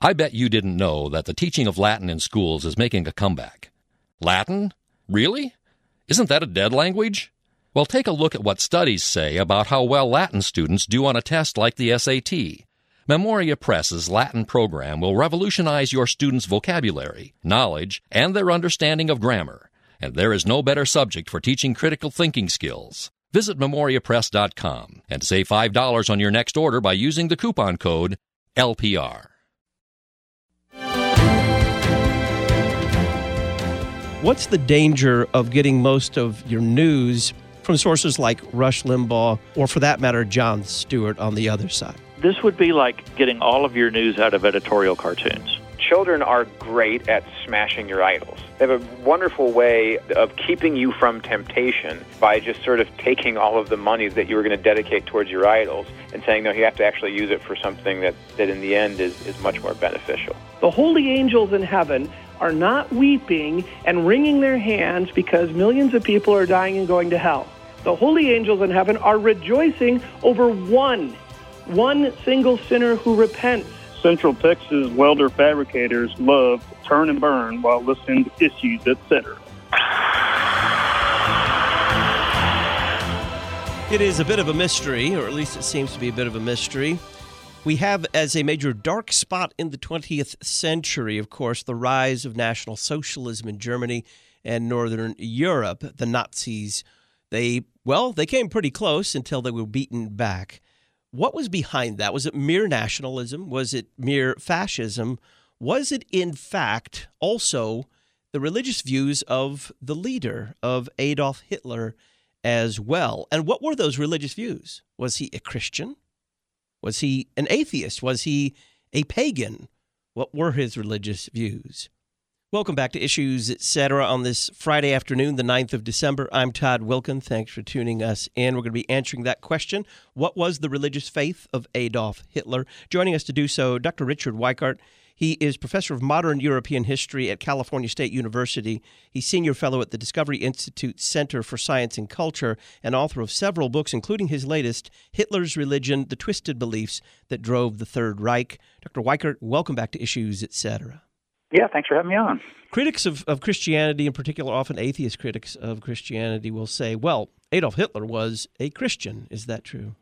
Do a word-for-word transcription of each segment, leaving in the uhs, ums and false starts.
I bet you didn't know that the teaching of Latin in schools is making a comeback. Latin? Really? Isn't that a dead language? Well, take a look at what studies say about how well Latin students do on a test like the S A T. Memoria Press's Latin program will revolutionize your students' vocabulary, knowledge, and their understanding of grammar. And there is no better subject for teaching critical thinking skills. Visit memoria press dot com and save five dollars on your next order by using the coupon code L P R. What's the danger of getting most of your news from sources like Rush Limbaugh, or for that matter, Jon Stewart on the other side? This would be like getting all of your news out of editorial cartoons. Children are great at smashing your idols. They have a wonderful way of keeping you from temptation by just sort of taking all of the money that you were going to dedicate towards your idols and saying, no, you have to actually use it for something that, that in the end is, is much more beneficial. The holy angels in heaven are not weeping and wringing their hands because millions of people are dying and going to hell. The holy angels in heaven are rejoicing over one, one single sinner who repents. Central Texas welder fabricators love to turn and burn while listening to Issues, et cetera. It is a bit of a mystery, or at least it seems to be a bit of a mystery. We have as a major dark spot in the twentieth century, of course, the rise of National Socialism in Germany and Northern Europe. The Nazis, they, well, they came pretty close until they were beaten back. What was behind that? Was it mere nationalism? Was it mere fascism? Was it, in fact, also the religious views of the leader, of Adolf Hitler, as well? And what were those religious views? Was he a Christian? Was he an atheist? Was he a pagan? What were his religious views? Welcome back to Issues, et cetera on this Friday afternoon, the ninth of December. I'm Todd Wilken. Thanks for tuning us in. We're going to be answering that question. What was the religious faith of Adolf Hitler? Joining us to do so, Doctor Richard Weikart. He is professor of modern European history at California State University. He's senior fellow at the Discovery Institute Center for Science and Culture and author of several books, including his latest, Hitler's Religion, The Twisted Beliefs That Drove the Third Reich. Doctor Weikart, welcome back to Issues, et cetera. Yeah, thanks for having me on. Critics of, of Christianity, in particular, often atheist critics of Christianity, will say, well, Adolf Hitler was a Christian. Is that true?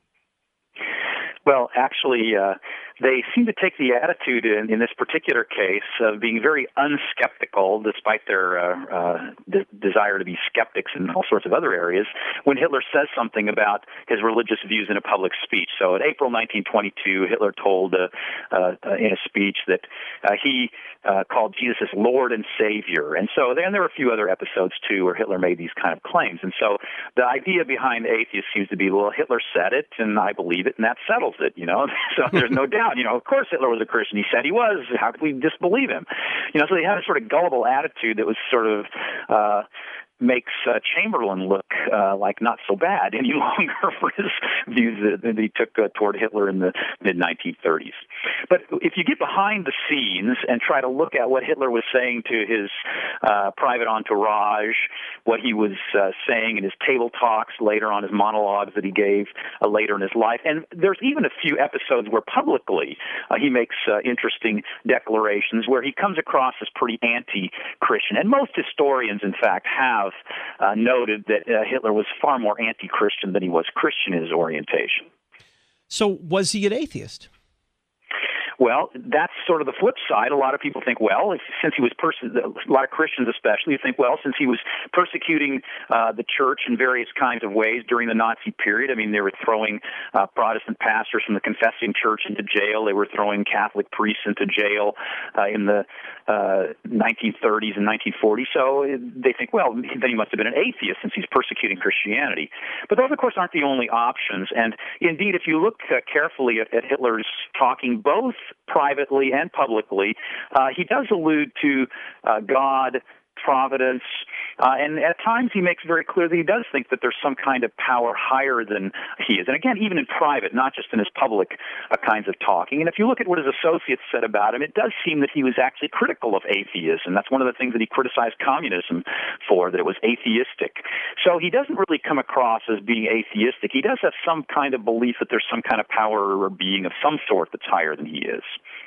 Well, actually, uh, they seem to take the attitude in, in this particular case of being very unskeptical, despite their uh, uh, de- desire to be skeptics in all sorts of other areas, when Hitler says something about his religious views in a public speech. So in April nineteen twenty-two, Hitler told uh, uh, in a speech that uh, he uh, called Jesus as Lord and Savior. And so then there were a few other episodes, too, where Hitler made these kind of claims. And so the idea behind atheists seems to be, well, Hitler said it, and I believe it, and that settles it, you know. So there's no doubt, you know, of course Hitler was a Christian. He said he was. How could we disbelieve him? You know, so they had a sort of gullible attitude that was sort of uh, makes uh, Chamberlain look uh, like not so bad any longer for his views that, that he took uh, toward Hitler in the mid nineteen thirties. But if you get behind the scenes and try to look at what Hitler was saying to his uh, private entourage, what he was uh, saying in his table talks later on, his monologues that he gave uh, later in his life, and there's even a few episodes where publicly uh, he makes uh, interesting declarations where he comes across as pretty anti-Christian. And most historians, in fact, have uh, noted that uh, Hitler was far more anti-Christian than he was Christian in his orientation. So was he an atheist? Well, that's sort of the flip side. A lot of people think, well, since he was, pers- a lot of Christians especially, think, well, since he was persecuting uh, the church in various kinds of ways during the Nazi period, I mean, they were throwing uh, Protestant pastors from the confessing church into jail. They were throwing Catholic priests into jail uh, in the uh, nineteen thirties and nineteen forties. So they think, well, then he must have been an atheist since he's persecuting Christianity. But those, of course, aren't the only options. And indeed, if you look uh, carefully at, at Hitler's talking, both privately and publicly, uh, he does allude to uh, God, providence, uh, and at times he makes very clear that he does think that there's some kind of power higher than he is. And again, even in private, not just in his public uh, kinds of talking. And if you look at what his associates said about him, it does seem that he was actually critical of atheism. That's one of the things that he criticized communism for, that it was atheistic. So he doesn't really come across as being atheistic. He does have some kind of belief that there's some kind of power or being of some sort that's higher than he is.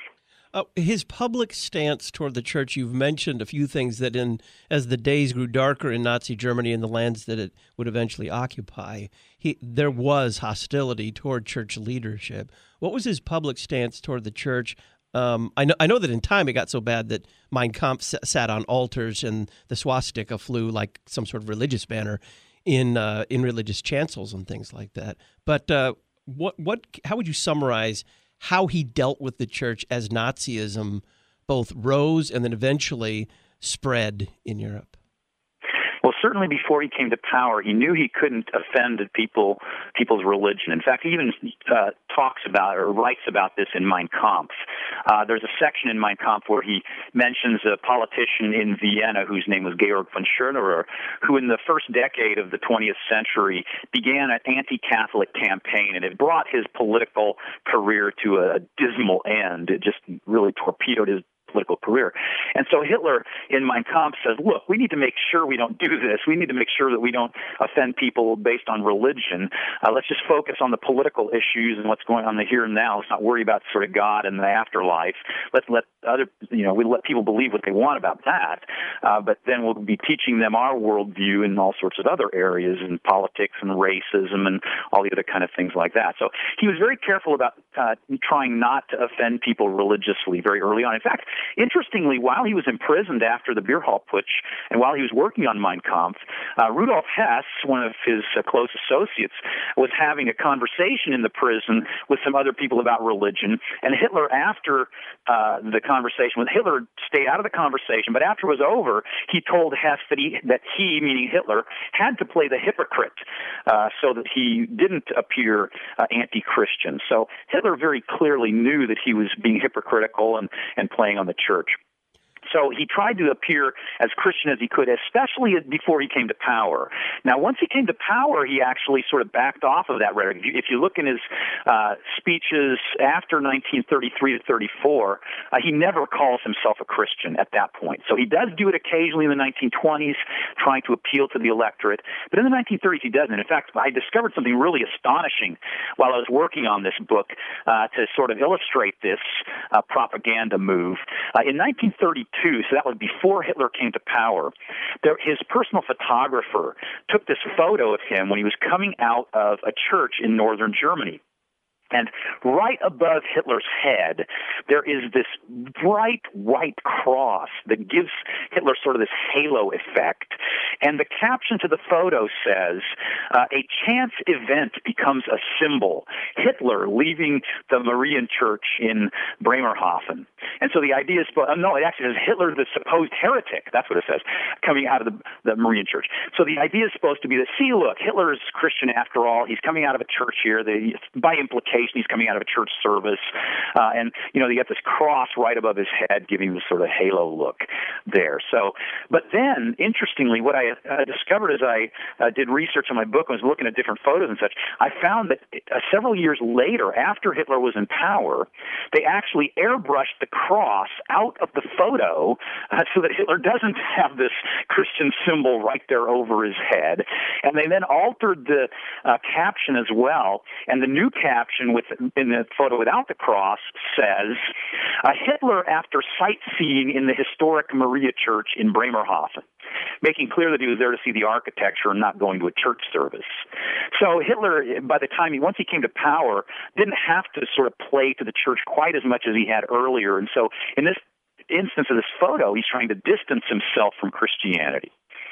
Uh, his public stance toward the church, you've mentioned a few things that in as the days grew darker in Nazi Germany and the lands that it would eventually occupy, he, there was hostility toward church leadership. What was his public stance toward the church? Um, I know I know that in time it got so bad that Mein Kampf s- sat on altars and the swastika flew like some sort of religious banner in uh, in religious chancels and things like that. But uh, what what how would you summarize how he dealt with the church as Nazism both rose and then eventually spread in Europe? Well, certainly before he came to power, he knew he couldn't offend people, people's religion. In fact, he even uh, talks about or writes about this in Mein Kampf. Uh, there's a section in Mein Kampf where he mentions a politician in Vienna whose name was Georg von Schönerer, who in the first decade of the twentieth century began an anti-Catholic campaign, and it brought his political career to a dismal end. It just really torpedoed his political career. And so Hitler in Mein Kampf says, look, we need to make sure we don't do this. We need to make sure that we don't offend people based on religion. Uh, let's just focus on the political issues and what's going on in the here and now. Let's not worry about sort of God and the afterlife. Let's let other, you know, we let people believe what they want about that. Uh, but then we'll be teaching them our worldview in all sorts of other areas in politics and racism and all the other kind of things like that. So he was very careful about uh, trying not to offend people religiously very early on. In fact, interestingly, while he was imprisoned after the Beer Hall Putsch and while he was working on Mein Kampf, uh, Rudolf Hess, one of his uh, close associates, was having a conversation in the prison with some other people about religion. And Hitler, after uh, the conversation with Hitler, stayed out of the conversation. But after it was over, he told Hess that he, that he meaning Hitler, had to play the hypocrite uh, so that he didn't appear uh, anti-Christian. So Hitler very clearly knew that he was being hypocritical and, and playing on the church. So he tried to appear as Christian as he could, especially before he came to power. Now, once he came to power, he actually sort of backed off of that rhetoric. If you, if you look in his uh, speeches after nineteen thirty-three to thirty-four, uh, he never calls himself a Christian at that point. So he does do it occasionally in the nineteen twenties, trying to appeal to the electorate. But in the nineteen thirties, he doesn't. In fact, I discovered something really astonishing while I was working on this book uh, to sort of illustrate this uh, propaganda move. Uh, in nineteen thirty-two, so that was before Hitler came to power, there, his personal photographer took this photo of him when he was coming out of a church in northern Germany. And right above Hitler's head, there is this bright white cross that gives Hitler sort of this halo effect. And the caption to the photo says, uh, a chance event becomes a symbol. Hitler leaving the Marian Church in Bremerhaven. And so the idea is, uh, no, it actually says Hitler, the supposed heretic. That's what it says, coming out of the, the Marian Church. So the idea is supposed to be that, see, look, Hitler is Christian after all. He's coming out of a church here. They, by implication, he's coming out of a church service. Uh, and, you know, you got this cross right above his head giving this sort of halo look there. So, but then, interestingly, what I uh, discovered as I uh, did research on my book and was looking at different photos and such, I found that uh, several years later, after Hitler was in power, they actually airbrushed the cross out of the photo uh, so that Hitler doesn't have this Christian symbol right there over his head. And they then altered the uh, caption as well. And the new caption with in the photo without the cross says, uh, Hitler after sightseeing in the historic Maria Church in Bremerhaven, making clear that he was there to see the architecture and not going to a church service. So Hitler, by the time he, once he came to power, didn't have to sort of play to the church quite as much as he had earlier. And so in this instance of this photo, he's trying to distance himself from Christianity.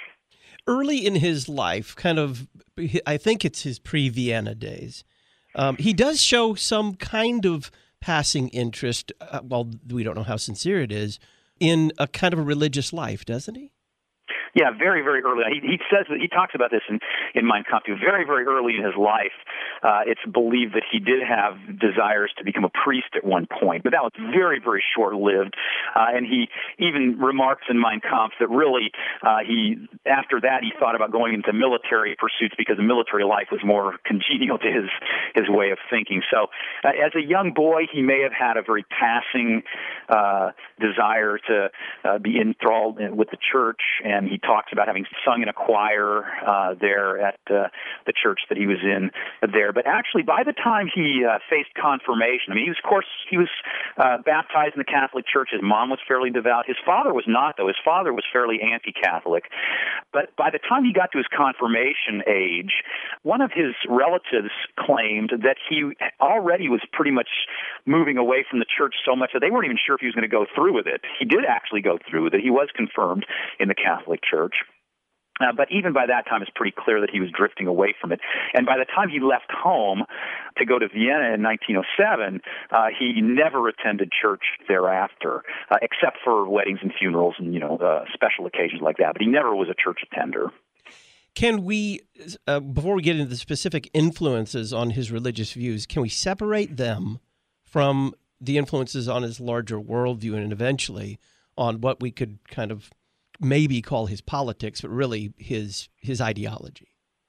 Early in his life, kind of, I think it's his pre-Vienna days, Um, he does show some kind of passing interest, uh, well, we don't know how sincere it is, in a kind of a religious life, doesn't he? Yeah, very, very early. He, he says that he talks about this in, in Mein Kampf too. Very, very early in his life, uh, it's believed that he did have desires to become a priest at one point, but that was very, very short-lived. Uh, and he even remarks in Mein Kampf that really, uh, he after that he thought about going into military pursuits because the military life was more congenial to his his way of thinking. So, uh, as a young boy, he may have had a very passing uh, desire to uh, be enthralled with the church, and he talks about having sung in a choir uh, there at uh, the church that he was in there. But actually, by the time he uh, faced confirmation, I mean, he was, of course, he was uh, baptized in the Catholic Church. His mom was fairly devout. His father was not, though. His father was fairly anti-Catholic. But by the time he got to his confirmation age, one of his relatives claimed that he already was pretty much moving away from the church so much that they weren't even sure if he was going to go through with it. He did actually go through with it. He was confirmed in the Catholic Church. Uh, but even by that time, it's pretty clear that he was drifting away from it. And by the time he left home to go to Vienna in nineteen oh seven, uh, he never attended church thereafter, uh, except for weddings and funerals and, you know, uh, special occasions like that. But he never was a church attender. Can we, uh, before we get into the specific influences on his religious views, can we separate them from the influences on his larger worldview and eventually on what we could kind of maybe call his politics, but really his his ideology?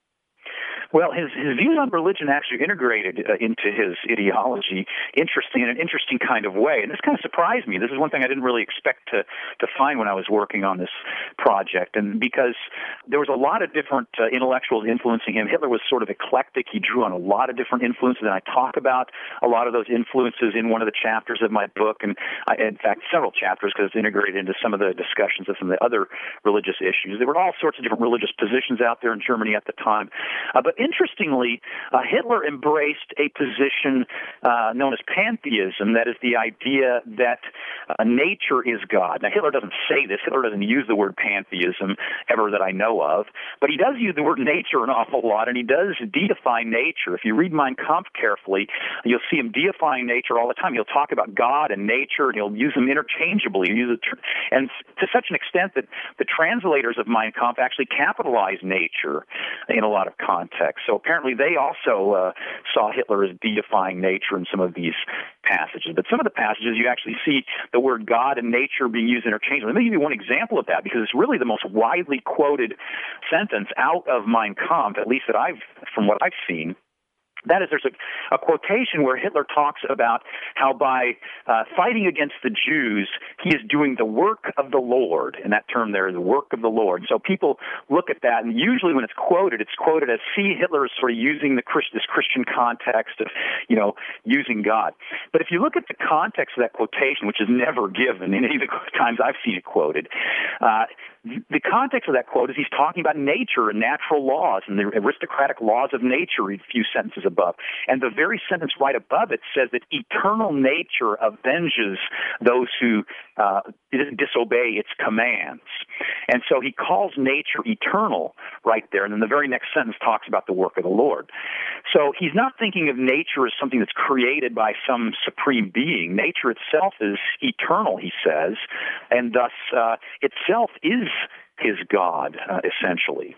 Well, his, his views on religion actually integrated uh, into his ideology interesting in an interesting kind of way. And this kind of surprised me. This is one thing I didn't really expect to, to find when I was working on this project. And because there was a lot of different uh, intellectuals influencing him. Hitler was sort of eclectic. He drew on a lot of different influences, and I talk about a lot of those influences in one of the chapters of my book, and I, in fact, several chapters, because it's integrated into some of the discussions of some of the other religious issues. There were all sorts of different religious positions out there in Germany at the time. Uh, but interestingly, uh, Hitler embraced a position uh, known as pantheism, that is the idea that uh, nature is God. Now, Hitler doesn't say this. Hitler doesn't use the word pantheism ever that I know of, but he does use the word nature an awful lot, and he does deify nature. If you read Mein Kampf carefully, you'll see him deifying nature all the time. He'll talk about God and nature, and he'll use them interchangeably. He'll use it, and to such an extent that the translators of Mein Kampf actually capitalize nature in a lot of contexts. So apparently they also uh, saw Hitler as deifying nature in some of these passages. But some of the passages you actually see the word God and nature being used interchangeably. Let me give you one example of that, because it's really the most widely quoted sentence out of Mein Kampf, at least that I've, from what I've seen. That is, there's a, a quotation where Hitler talks about how by uh, fighting against the Jews, he is doing the work of the Lord. And that term there is the work of the Lord. So people look at that, and usually when it's quoted, it's quoted as, see, Hitler is sort of using the Christ, this Christian context of, you know, using God. But if you look at the context of that quotation, which is never given in any of the times I've seen it quoted, uh, the context of that quote is he's talking about nature and natural laws and the aristocratic laws of nature a few sentences above. And the very sentence right above it says that eternal nature avenges those who uh, disobey its commands. And so he calls nature eternal right there. And then the very next sentence talks about the work of the Lord. So he's not thinking of nature as something that's created by some supreme being. Nature itself is eternal, he says, and thus uh, itself is his God, uh, essentially.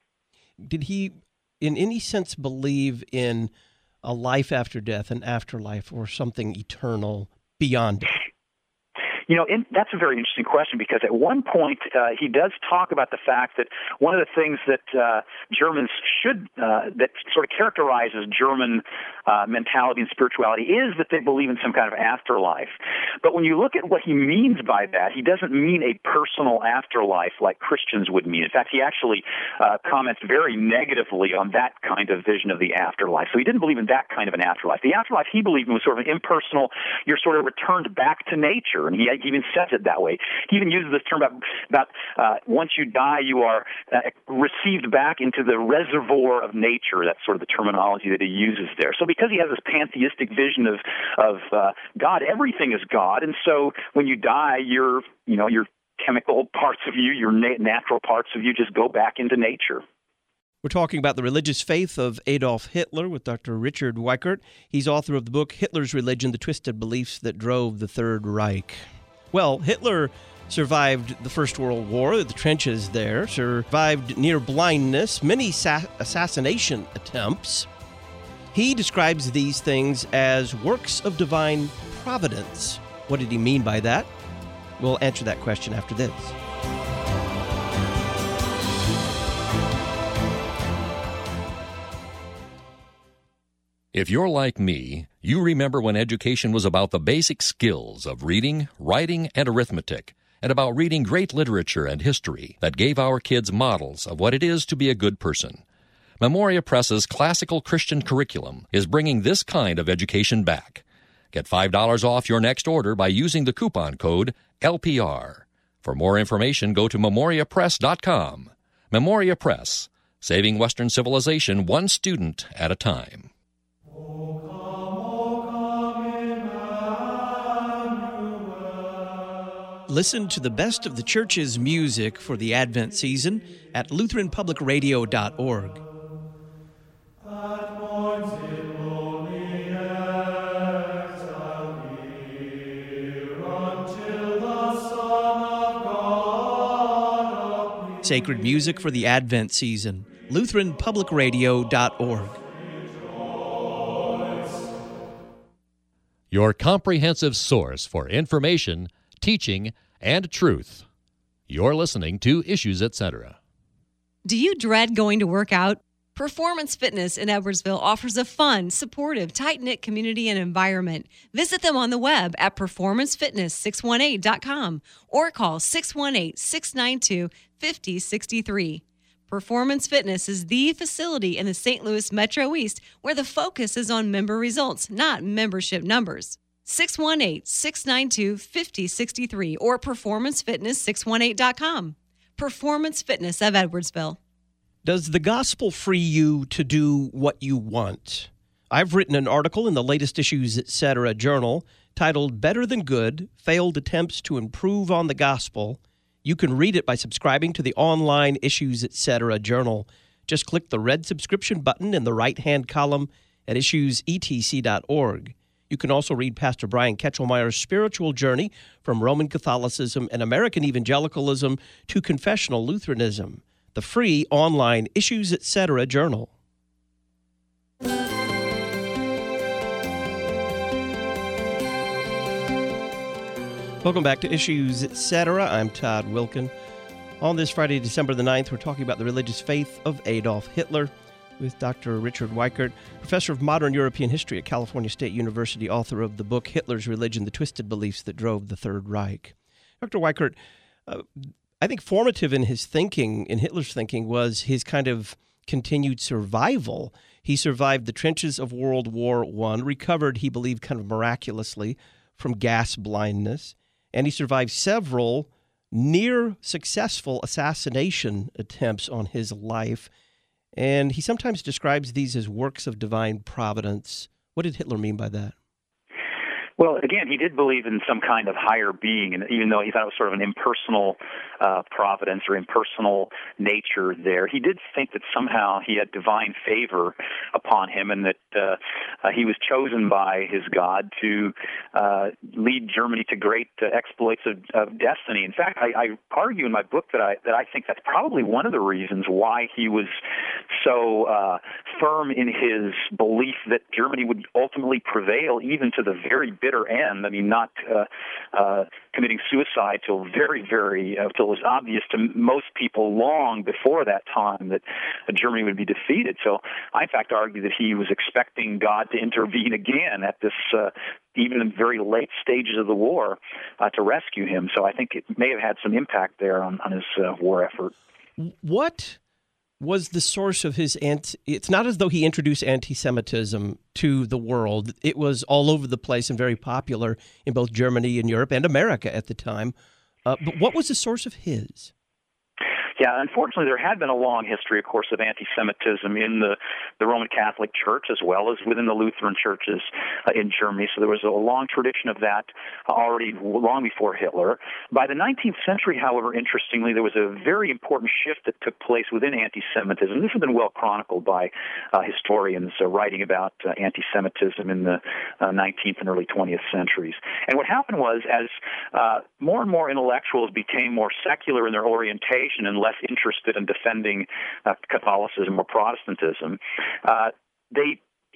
Did he, in any sense, believe in a life after death, an afterlife, or something eternal beyond it? You know, in, that's a very interesting question, because at one point uh, he does talk about the fact that one of the things that uh, Germans should, uh, that sort of characterizes German uh, mentality and spirituality is that they believe in some kind of afterlife. But when you look at what he means by that, he doesn't mean a personal afterlife like Christians would mean. In fact, he actually uh, comments very negatively on that kind of vision of the afterlife. So he didn't believe in that kind of an afterlife. The afterlife he believed in was sort of an impersonal, you're sort of returned back to nature, and he He even says it that way. He even uses this term about, about uh, once you die, you are uh, received back into the reservoir of nature. That's sort of the terminology that he uses there. So because he has this pantheistic vision of of uh, God, everything is God, and so when you die, your you know your chemical parts of you, your na- natural parts of you, just go back into nature. We're talking about the religious faith of Adolf Hitler with Doctor Richard Weikart. He's author of the book Hitler's Religion, The Twisted Beliefs That Drove the Third Reich. Well, Hitler survived the First World War, the trenches there, survived near blindness, many sa- assassination attempts. He describes these things as works of divine providence. What did he mean by that? We'll answer that question after this. If you're like me, you remember when education was about the basic skills of reading, writing, and arithmetic, and about reading great literature and history that gave our kids models of what it is to be a good person. Memoria Press's classical Christian curriculum is bringing this kind of education back. Get five dollars off your next order by using the coupon code L P R. For more information, go to memoria press dot com. Memoria Press, saving Western civilization one student at a time. Listen to the best of the church's music for the Advent season at lutheran public radio dot org. Sacred music for the Advent season, lutheran public radio dot org. Your comprehensive source for information, teaching, and truth. You're listening to Issues, et cetera. Do you dread going to work out? Performance Fitness in Edwardsville offers a fun, supportive, tight-knit community and environment. Visit them on the web at performance fitness six one eight dot com or call six one eight, six nine two, five zero six three. Performance Fitness is the facility in the Saint Louis Metro East where the focus is on member results, not membership numbers. six one eight, six nine two, five zero six three or performance fitness six one eight dot com. Performance Fitness of Edwardsville. Does the gospel free you to do what you want? I've written an article in the latest Issues, et cetera journal titled Better Than Good, Failed Attempts to Improve on the Gospel. You can read it by subscribing to the online Issues, et cetera journal. Just click the red subscription button in the right-hand column at issues e t c dot org. You can also read Pastor Brian Ketchelmeyer's spiritual journey from Roman Catholicism and American evangelicalism to confessional Lutheranism. The free online Issues, et cetera journal. Welcome back to Issues, et cetera. I'm Todd Wilkin. On this Friday, December the ninth, we're talking about the religious faith of Adolf Hitler with Doctor Richard Weikart, professor of modern European history at California State University, author of the book Hitler's Religion, The Twisted Beliefs That Drove the Third Reich. Doctor Weikart, uh, I think formative in his thinking, in Hitler's thinking, was his kind of continued survival. He survived the trenches of World War One, recovered, he believed, kind of miraculously from gas blindness, and he survived several near-successful assassination attempts on his life. And he sometimes describes these as works of divine providence. What did Hitler mean by that? Well, again, he did believe in some kind of higher being, and even though he thought it was sort of an impersonal uh, providence or impersonal nature there, he did think that somehow he had divine favor upon him and that uh, uh, he was chosen by his God to uh, lead Germany to great uh, exploits of, of destiny. In fact, I, I argue in my book that I that I think that's probably one of the reasons why he was so uh, firm in his belief that Germany would ultimately prevail even to the very bitter end. I mean, not uh, uh, committing suicide till very, very, uh, till it was obvious to most people long before that time that uh, Germany would be defeated. So I, in fact, argue that he was expecting God to intervene again at this, uh, even in very late stages of the war, uh, to rescue him. So I think it may have had some impact there on, on his uh, war effort. What was the source of his anti- it's not as though he introduced anti-Semitism to the world. It was all over the place and very popular in both Germany and Europe and America at the time. Uh, but what was the source of his? Yeah, unfortunately, there had been a long history, of course, of anti-Semitism in the, the Roman Catholic Church as well as within the Lutheran churches uh, in Germany. So there was a long tradition of that uh, already long before Hitler. By the nineteenth century, however, interestingly, there was a very important shift that took place within anti-Semitism. This has been well chronicled by uh, historians uh, writing about uh, anti-Semitism in the uh, nineteenth and early twentieth centuries. And what happened was, as uh, more and more intellectuals became more secular in their orientation and less interested in defending uh, Catholicism or Protestantism, uh, they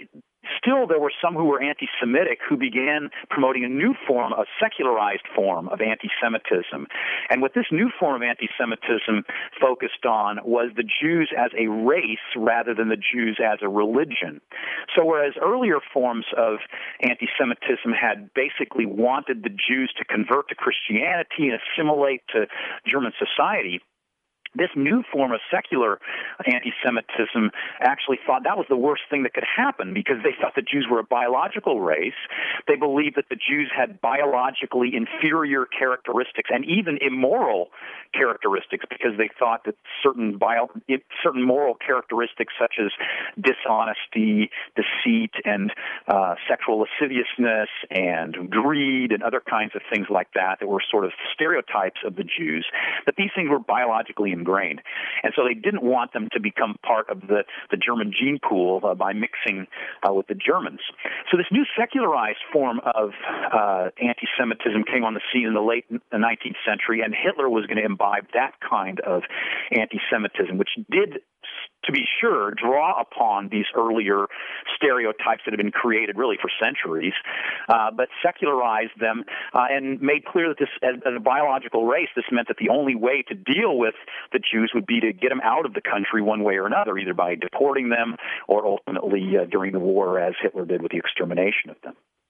still there were some who were anti-Semitic who began promoting a new form, a secularized form of anti-Semitism. And what this new form of anti-Semitism focused on was the Jews as a race rather than the Jews as a religion. So whereas earlier forms of anti-Semitism had basically wanted the Jews to convert to Christianity and assimilate to German society, this new form of secular anti-Semitism actually thought that was the worst thing that could happen because they thought the Jews were a biological race. They believed that the Jews had biologically inferior characteristics and even immoral characteristics because they thought that certain bio, certain moral characteristics such as dishonesty, deceit, and uh, sexual lasciviousness and greed and other kinds of things like that that were sort of stereotypes of the Jews, that these things were biologically ingrained. And so they didn't want them to become part of the, the German gene pool uh, by mixing uh, with the Germans. So this new secularized form of uh, anti-Semitism came on the scene in the late nineteenth century, and Hitler was going to imbibe that kind of anti-Semitism, which did, to be sure, draw upon these earlier stereotypes that had been created really for centuries, uh, but secularized them uh, and made clear that this, as, as a biological race, this meant that the only way to deal with the Jews would be to get them out of the country one way or another, either by deporting them or ultimately uh, during the war, as Hitler did with the extermination of them.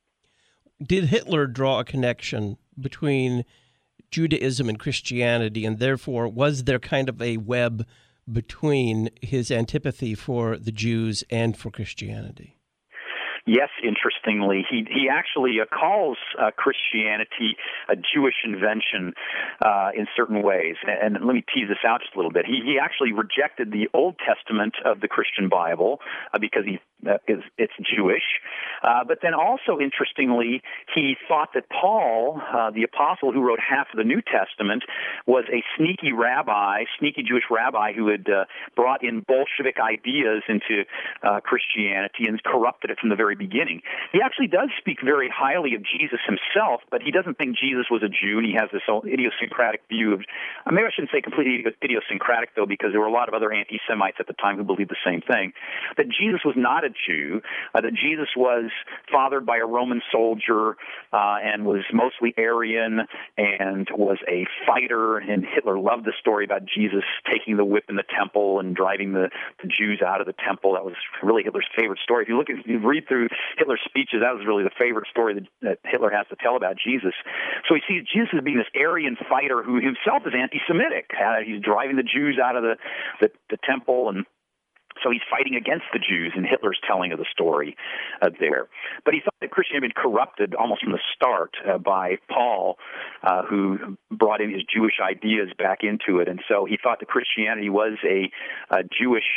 Did Hitler draw a connection between Judaism and Christianity, and therefore was there kind of a web between his antipathy for the Jews and for Christianity? Yes, interestingly, he he actually uh, calls uh, Christianity a Jewish invention uh, in certain ways. And, and let me tease this out just a little bit. He he actually rejected the Old Testament of the Christian Bible uh, because he uh, is it's Jewish. Uh, but then also, interestingly, he thought that Paul, uh, the apostle who wrote half of the New Testament, was a sneaky rabbi, sneaky Jewish rabbi who had uh, brought in Bolshevik ideas into uh, Christianity and corrupted it from the very beginning. He actually does speak very highly of Jesus himself, but he doesn't think Jesus was a Jew, and he has this idiosyncratic view of, maybe I shouldn't say completely idiosyncratic, though, because there were a lot of other anti-Semites at the time who believed the same thing, that Jesus was not a Jew, uh, that Jesus was fathered by a Roman soldier uh, and was mostly Aryan and was a fighter, and Hitler loved the story about Jesus taking the whip in the temple and driving the, the Jews out of the temple. That was really Hitler's favorite story. If you look at, if you read through Hitler's speeches, that was really the favorite story that, that Hitler has to tell about Jesus. So he sees Jesus as being this Aryan fighter who himself is anti-Semitic. Uh, he's driving the Jews out of the, the, the temple, and so he's fighting against the Jews in Hitler's telling of the story uh, there. But he thought that Christianity had been corrupted almost from the start uh, by Paul, uh, who brought in his Jewish ideas back into it. And so he thought that Christianity was a, a Jewish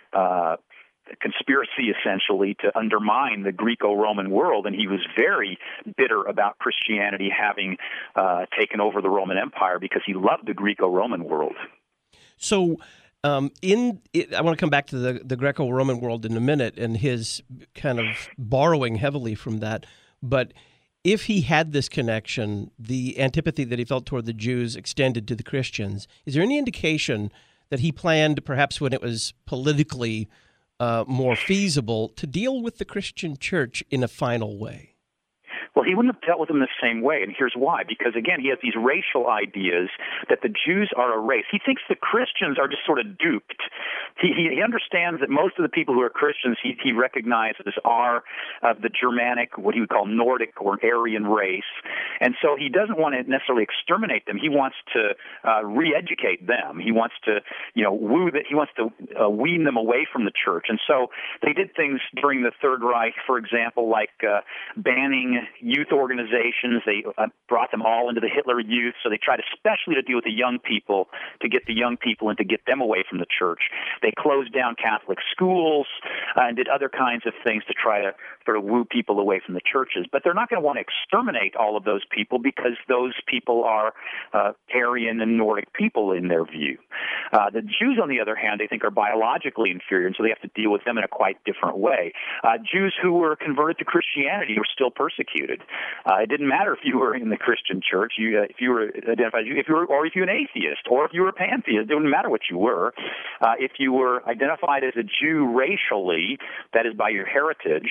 uh conspiracy, essentially, to undermine the Greco-Roman world, and he was very bitter about Christianity having uh, taken over the Roman Empire because he loved the Greco-Roman world. So, um, in it, I want to come back to the, the Greco-Roman world in a minute and his kind of borrowing heavily from that, but if he had this connection, the antipathy that he felt toward the Jews extended to the Christians, is there any indication that he planned, perhaps when it was politically Uh, more feasible, to deal with the Christian church in a final way? Well, he wouldn't have dealt with them the same way, and here's why. Because, again, he has these racial ideas that the Jews are a race. He thinks the Christians are just sort of duped. He, he, he understands that most of the people who are Christians he, he recognizes are of the Germanic, what he would call Nordic or Aryan race, and so he doesn't want to necessarily exterminate them. He wants to uh, re-educate them. He wants to, you know, woo that. He wants to uh, wean them away from the church. And so they did things during the Third Reich, for example, like uh, banning youth organizations. They uh, brought them all into the Hitler Youth, so they tried especially to deal with the young people, to get the young people and to get them away from the church. They closed down Catholic schools uh, and did other kinds of things to try to sort of woo people away from the churches. But they're not going to want to exterminate all of those people because those people are uh, Aryan and Nordic people in their view. Uh, the Jews, on the other hand, they think are biologically inferior, and so they have to deal with them in a quite different way. Uh, Jews who were converted to Christianity were still persecuted. Uh, it didn't matter if you were in the Christian church, you, uh, if you were identified, if you were, or if you were an atheist, or if you were a pantheist. It didn't matter what you were. Uh, if you were identified as a Jew racially, that is by your heritage, then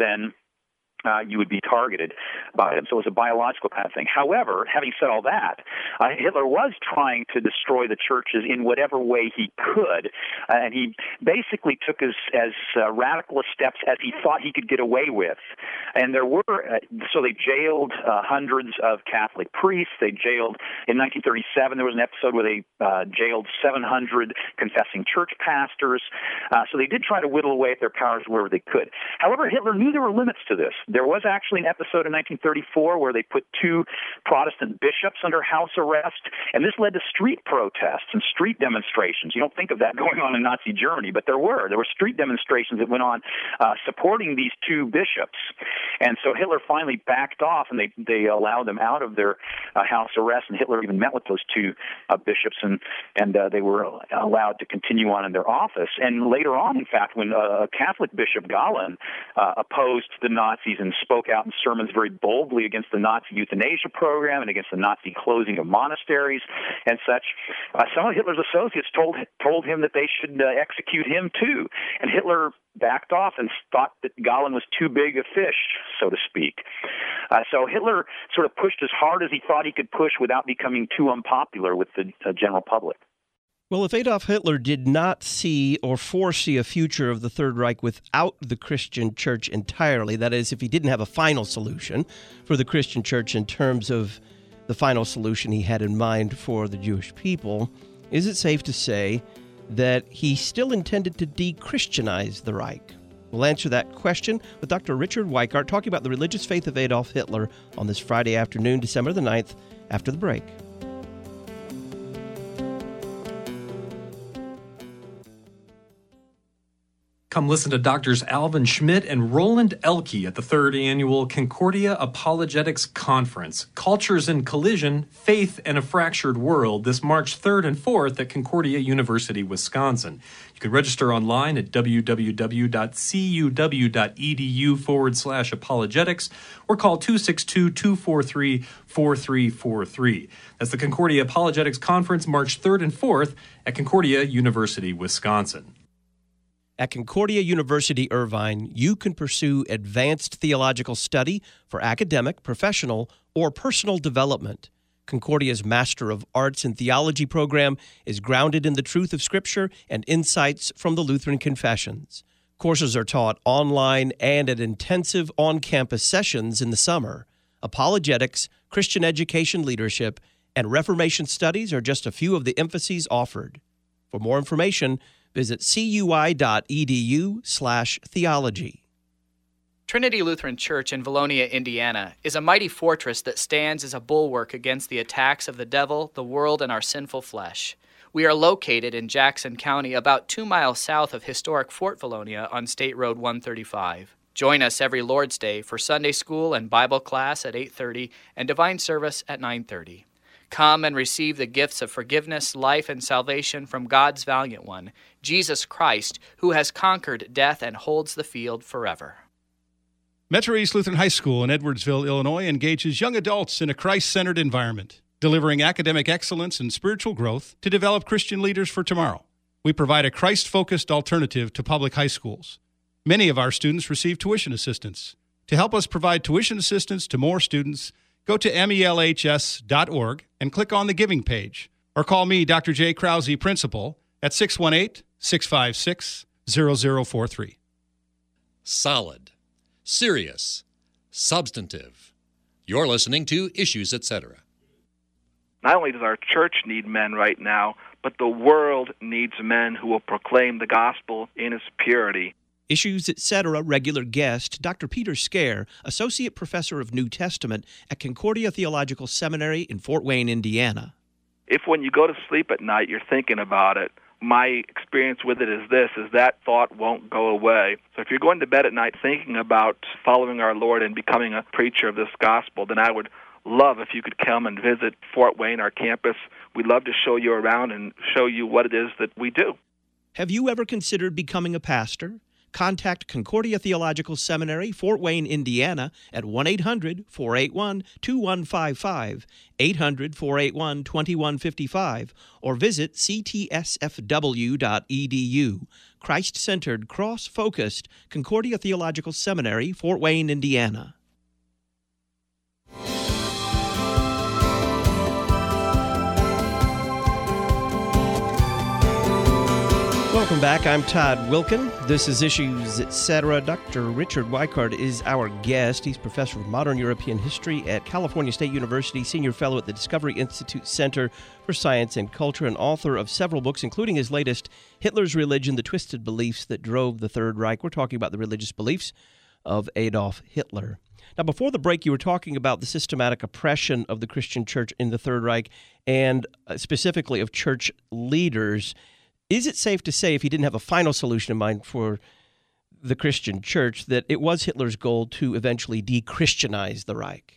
then Uh, you would be targeted by him. So it was a biological kind of thing. However, having said all that, uh, Hitler was trying to destroy the churches in whatever way he could, uh, and he basically took as, as uh, radical steps as he thought he could get away with. And there were, uh, so they jailed uh, hundreds of Catholic priests. They jailed, in nineteen thirty-seven, there was an episode where they uh, jailed seven hundred confessing church pastors. Uh, so they did try to whittle away at their powers wherever they could. However, Hitler knew there were limits to this. There was actually an episode in nineteen thirty-four where they put two Protestant bishops under house arrest, and this led to street protests and street demonstrations. You don't think of that going on in Nazi Germany, but there were. There were street demonstrations that went on uh, supporting these two bishops. And so Hitler finally backed off, and they, they allowed them out of their uh, house arrest, and Hitler even met with those two uh, bishops, and, and uh, they were allowed to continue on in their office. And later on, in fact, when uh, Catholic Bishop Galen uh, opposed the Nazis and spoke out in sermons very boldly against the Nazi euthanasia program and against the Nazi closing of monasteries and such, uh, some of Hitler's associates told told him that they should uh, execute him too. And Hitler backed off and thought that Galen was too big a fish, so to speak. Uh, so Hitler sort of pushed as hard as he thought he could push without becoming too unpopular with the uh, general public. Well, if Adolf Hitler did not see or foresee a future of the Third Reich without the Christian church entirely, that is, if he didn't have a final solution for the Christian church in terms of the final solution he had in mind for the Jewish people, is it safe to say that he still intended to de-Christianize the Reich? We'll answer that question with Doctor Richard Weikart talking about the religious faith of Adolf Hitler on this Friday afternoon, December the ninth, after the break. Come listen to Doctors Alvin Schmidt and Roland Elke at the third annual Concordia Apologetics Conference, Cultures in Collision, Faith and a Fractured World, this March third and fourth at Concordia University, Wisconsin. You can register online at www.cuw.edu forward slash apologetics or call two six two, two four three, four three four three. That's the Concordia Apologetics Conference, March third and fourth at Concordia University, Wisconsin. At Concordia University Irvine, you can pursue advanced theological study for academic, professional, or personal development. Concordia's Master of Arts in Theology program is grounded in the truth of Scripture and insights from the Lutheran Confessions. Courses are taught online and at intensive on-campus sessions in the summer. Apologetics, Christian education leadership, and Reformation studies are just a few of the emphases offered. For more information, visit cui.edu slash theology. Trinity Lutheran Church in Valonia, Indiana, is a mighty fortress that stands as a bulwark against the attacks of the devil, the world, and our sinful flesh. We are located in Jackson County, about two miles south of historic Fort Valonia on State Road one thirty-five. Join us every Lord's Day for Sunday school and Bible class at eight thirty and divine service at nine thirty. Come and receive the gifts of forgiveness, life, and salvation from God's valiant one, Jesus Christ, who has conquered death and holds the field forever. Metro East Lutheran High School in Edwardsville, Illinois, engages young adults in a Christ-centered environment, delivering academic excellence and spiritual growth to develop Christian leaders for tomorrow. We provide a Christ-focused alternative to public high schools. Many of our students receive tuition assistance. To help us provide tuition assistance to more students, go to M E L H S dot org and click on the Giving page, or call me, Doctor J. Krause, Principal, at six one eight, six five six, zero zero four three. Solid, serious, substantive. You're listening to Issues, et cetera. Not only does our church need men right now, but the world needs men who will proclaim the gospel in its purity. Issues, et cetera. Regular guest, Doctor Peter Scare, Associate Professor of New Testament at Concordia Theological Seminary in Fort Wayne, Indiana. If when you go to sleep at night you're thinking about it, my experience with it is this, is that thought won't go away. So if you're going to bed at night thinking about following our Lord and becoming a preacher of this gospel, then I would love if you could come and visit Fort Wayne, our campus. We'd love to show you around and show you what it is that we do. Have you ever considered becoming a pastor? contact Concordia Theological Seminary, Fort Wayne, Indiana, at one eight hundred, four eight one, two one five five, eight hundred, four eight one, two one five five, or visit c t s f w dot e d u. Christ-centered, cross-focused Concordia Theological Seminary, Fort Wayne, Indiana. Welcome back. I'm Todd Wilkin. This is Issues, et cetera. Doctor Richard Weikart is our guest. He's professor of modern European history at California State University, senior fellow at the Discovery Institute Center for Science and Culture, and author of several books, including his latest, Hitler's Religion, The Twisted Beliefs That Drove the Third Reich. We're talking about the religious beliefs of Adolf Hitler. Now, before the break, you were talking about the systematic oppression of the Christian church in the Third Reich, and specifically of church leaders. Is it safe to say, if he didn't have a final solution in mind for the Christian church, that it was Hitler's goal to eventually de-Christianize the Reich?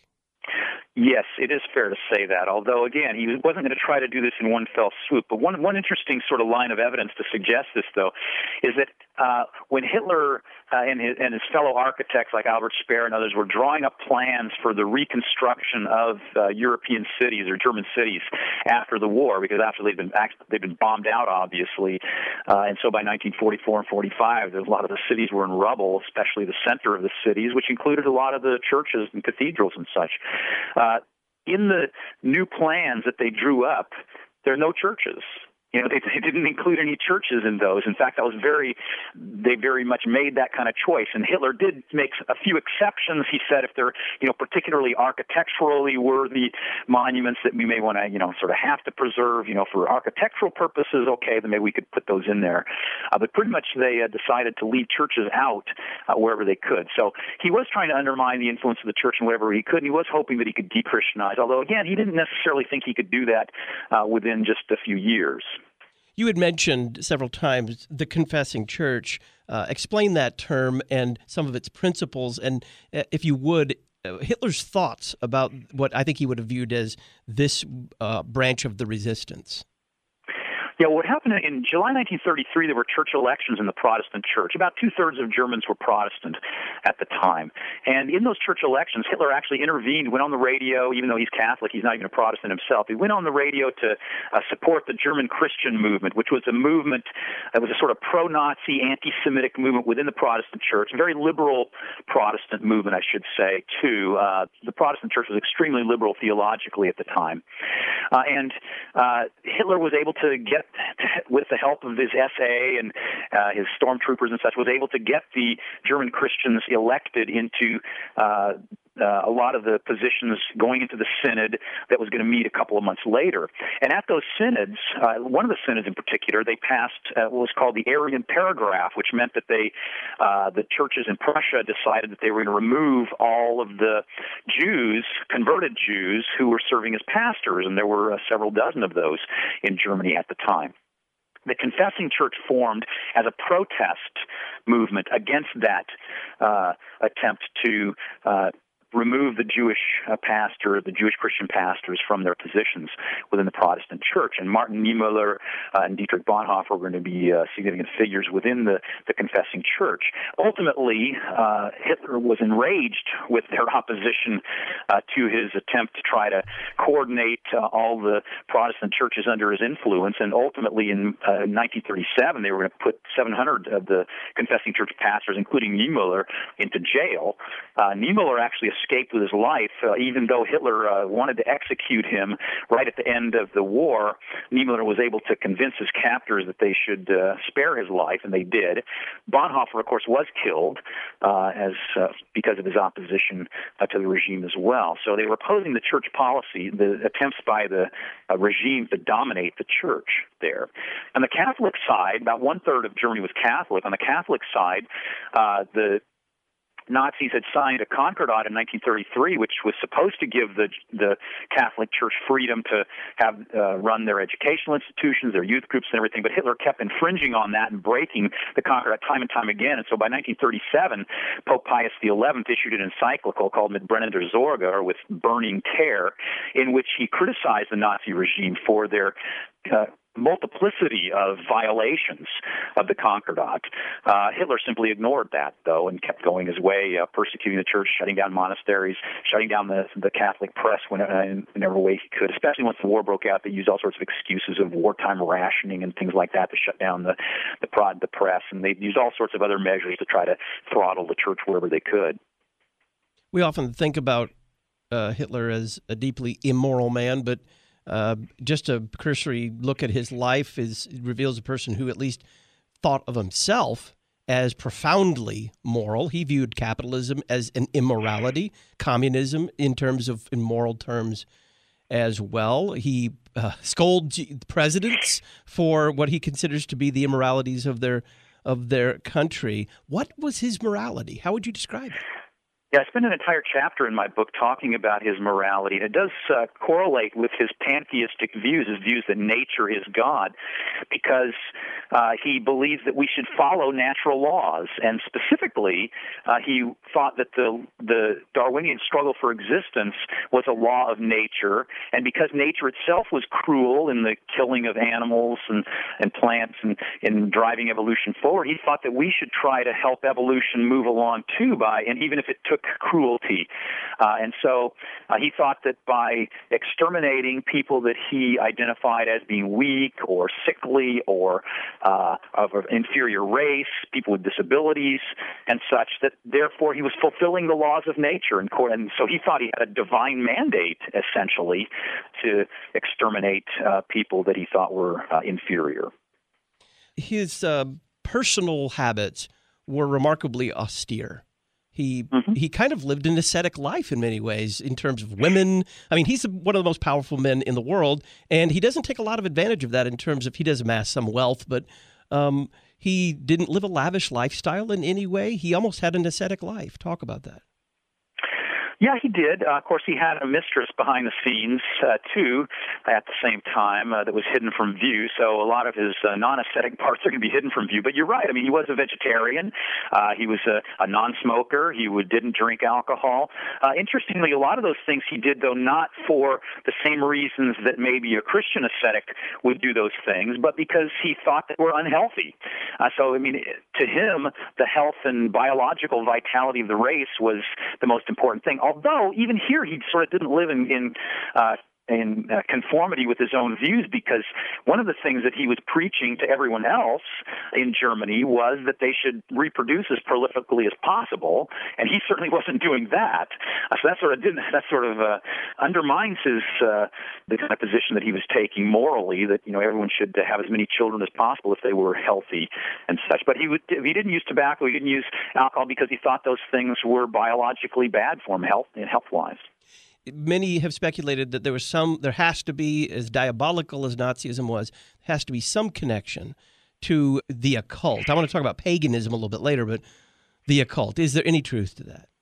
Yes, it is fair to say that, although, again, he wasn't going to try to do this in one fell swoop. But one one interesting sort of line of evidence to suggest this, though, is that uh, when Hitler uh, and, his, and his fellow architects like Albert Speer and others were drawing up plans for the reconstruction of uh, European cities or German cities after the war, because after they'd been they'd been bombed out, obviously, uh, and so by nineteen forty-four and forty-five, a lot of the cities were in rubble, especially the center of the cities, which included a lot of the churches and cathedrals and such. Uh, in the new plans that they drew up, there are no churches. You know, they, they didn't include any churches in those. In fact, that was very, they very much made that kind of choice. And Hitler did make a few exceptions. He said if they're, you know, particularly architecturally worthy monuments that we may want to, you know, sort of have to preserve, you know, for architectural purposes, okay, then maybe we could put those in there. Uh, but pretty much they uh, decided to leave churches out uh, wherever they could. So he was trying to undermine the influence of the church in whatever he could, and he was hoping that he could de-Christianize, although, again, he didn't necessarily think he could do that uh, within just a few years. You had mentioned several times the confessing church. Uh, explain that term and some of its principles, and uh, if you would, uh, Hitler's thoughts about what I think he would have viewed as this uh, branch of the resistance. Yeah, what happened in July nineteen thirty-three, there were church elections in the Protestant church. About two-thirds of Germans were Protestant at the time. And in those church elections, Hitler actually intervened, went on the radio, even though he's Catholic, he's not even a Protestant himself. He went on the radio to uh, support the German Christian movement, which was a movement that was a sort of pro-Nazi, anti-Semitic movement within the Protestant church, a very liberal Protestant movement, I should say, too. Uh, the Protestant church was extremely liberal theologically at the time. Uh, and uh, Hitler was able to get, with the help of his S A and uh, his stormtroopers and such, was able to get the German Christians elected into uh, uh, a lot of the positions going into the synod that was going to meet a couple of months later. And at those synods, uh, one of the synods in particular, they passed uh, what was called the Arian Paragraph, which meant that they, uh, the churches in Prussia decided that they were going to remove all of the Jews, converted Jews, who were serving as pastors, and there were uh, several dozen of those in Germany at the time. The confessing church formed as a protest movement against that uh, attempt to uh, remove the Jewish uh, pastor, the Jewish Christian pastors from their positions within the Protestant church. And Martin Niemöller uh, and Dietrich Bonhoeffer were going to be uh, significant figures within the, the confessing church. Ultimately, uh, Hitler was enraged with their opposition uh, to his attempt to try to coordinate uh, all the Protestant churches under his influence. And ultimately, in uh, nineteen thirty-seven, they were going to put seven hundred of the confessing church pastors, including Niemöller, into jail. Uh, Niemöller actually escaped with his life, uh, even though Hitler uh, wanted to execute him right at the end of the war. Niemöller was able to convince his captors that they should uh, spare his life, and they did. Bonhoeffer, of course, was killed uh, as uh, because of his opposition uh, to the regime as well. So they were opposing the church policy, the attempts by the uh, regime to dominate the church there. On the Catholic side, about one-third of Germany was Catholic. On the Catholic side, uh, the Nazis had signed a Concordat in nineteen thirty-three, which was supposed to give the the Catholic Church freedom to have uh, run their educational institutions, their youth groups, and everything. But Hitler kept infringing on that and breaking the Concordat time and time again. And so by nineteen thirty-seven, Pope Pius the eleventh issued an encyclical called Mit brennender Sorge, or with burning care, in which he criticized the Nazi regime for their uh, multiplicity of violations of the Concordat. Uh, Hitler simply ignored that, though, and kept going his way, uh, persecuting the church, shutting down monasteries, shutting down the, the Catholic press whenever, in whatever way he could, especially once the war broke out. They used all sorts of excuses of wartime rationing and things like that to shut down the, the, prod, the press, and they used all sorts of other measures to try to throttle the church wherever they could. We often think about uh, Hitler as a deeply immoral man, but Uh, just a cursory look at his life is reveals a person who at least thought of himself as profoundly moral. He viewed capitalism as an immorality, communism in terms of in moral terms as well. He uh, scolds presidents for what he considers to be the immoralities of their of their country. What was his morality? How would you describe it? Yeah, I spent an entire chapter in my book talking about his morality, and it does uh, correlate with his pantheistic views, his views that nature is God, because uh, he believes that we should follow natural laws, and specifically, uh, he thought that the the Darwinian struggle for existence was a law of nature, and because nature itself was cruel in the killing of animals and, and plants and in driving evolution forward, he thought that we should try to help evolution move along too by, and even if it took cruelty. Uh, and so uh, he thought that by exterminating people that he identified as being weak or sickly or uh, of an inferior race, people with disabilities and such, that therefore he was fulfilling the laws of nature. And, and so he thought he had a divine mandate, essentially, to exterminate uh, people that he thought were uh, inferior. His uh, personal habits were remarkably austere. He mm-hmm. he kind of lived an ascetic life in many ways in terms of women. I mean, he's one of the most powerful men in the world, and he doesn't take a lot of advantage of that in terms of he does amass some wealth, but um, he didn't live a lavish lifestyle in any way. He almost had an ascetic life. Talk about that. Yeah, he did. Uh, of course, he had a mistress behind the scenes, uh, too, at the same time uh, that was hidden from view. So a lot of his uh, non-aesthetic parts are going to be hidden from view. But you're right. I mean, he was a vegetarian. Uh, he was a, a non-smoker. He would, didn't drink alcohol. Uh, interestingly, a lot of those things he did, though, not for the same reasons that maybe a Christian ascetic would do those things, but because he thought they were unhealthy. Uh, so, I mean, to him, the health and biological vitality of the race was the most important thing. Although, even here, he sort of didn't live in, in uh, in uh, conformity with his own views, because one of the things that he was preaching to everyone else in Germany was that they should reproduce as prolifically as possible, and he certainly wasn't doing that. Uh, so that sort of didn't, that sort of uh, undermines his uh, the kind of position that he was taking morally, that you know everyone should have as many children as possible if they were healthy and such. But he would he didn't use tobacco, he didn't use alcohol because he thought those things were biologically bad for him, health and health wise. Many have speculated that there was some, there has to be, as diabolical as Nazism was, has to be some connection to the occult. I want to talk about paganism a little bit later, but the occult. Is there any truth to that?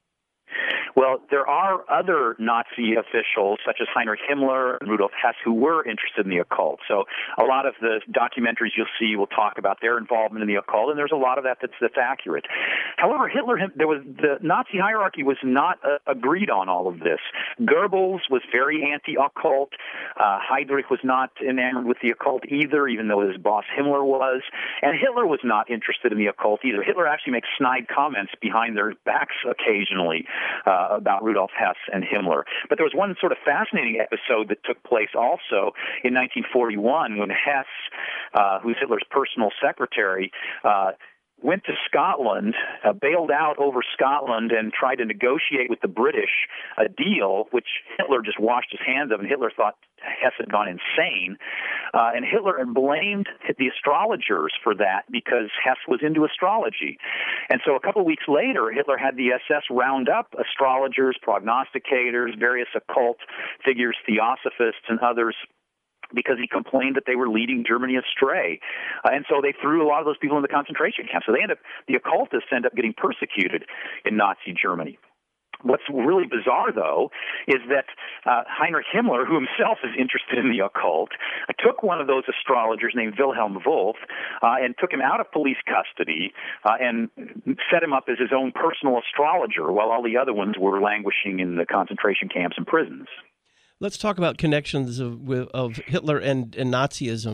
Well, there are other Nazi officials, such as Heinrich Himmler and Rudolf Hess, who were interested in the occult. So a lot of the documentaries you'll see will talk about their involvement in the occult, and there's a lot of that that's, that's accurate. However, Hitler, there was the Nazi hierarchy was not uh, agreed on all of this. Goebbels was very anti-occult. Uh, Heydrich was not enamored with the occult either, even though his boss Himmler was. And Hitler was not interested in the occult either. Hitler actually makes snide comments behind their backs occasionally uh, about Rudolf Hess and Himmler. But there was one sort of fascinating episode that took place also in nineteen forty-one when Hess, uh, who's Hitler's personal secretary, uh, went to Scotland, uh, bailed out over Scotland, and tried to negotiate with the British a deal, which Hitler just washed his hands of, and Hitler thought Hess had gone insane. Uh, and Hitler blamed the astrologers for that because Hess was into astrology. And so a couple of weeks later, Hitler had the S S round up astrologers, prognosticators, various occult figures, theosophists, and others, because he complained that they were leading Germany astray. Uh, and so they threw a lot of those people in the concentration camp. So they end up, the occultists end up getting persecuted in Nazi Germany. What's really bizarre, though, is that uh, Heinrich Himmler, who himself is interested in the occult, uh, took one of those astrologers named Wilhelm Wolff uh, and took him out of police custody uh, and set him up as his own personal astrologer while all the other ones were languishing in the concentration camps and prisons. Let's talk about connections of, of Hitler and, and Nazism